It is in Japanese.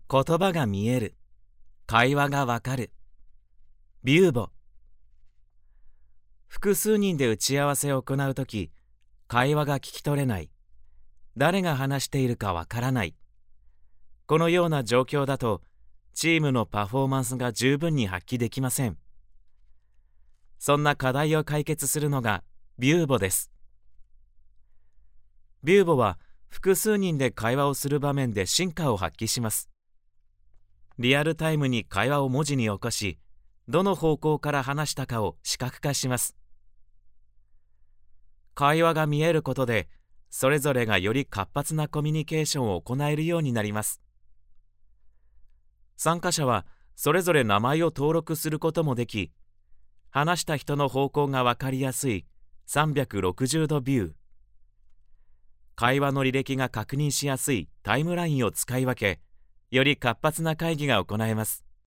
言葉が見える。会話がわかる。ビューボ。複数人で打ち合わせを行うとき、会話が聞き取れない。誰が話しているかわからない。このような状況だと、チームのパフォーマンスが十分に発揮できません。そんな課題を解決するのがビューボです。ビューボは複数人で会話をする場面で真価を発揮します。リアルタイムに会話を文字に起こし、どの方向から話したかを視覚化します。会話が見えることで、それぞれがより活発なコミュニケーションを行えるようになります。参加者はそれぞれ名前を登録することもでき、話した人の方向がわかりやすい360度ビュー、会話の履歴が確認しやすいタイムラインを使い分け、より活発な会議が行えます。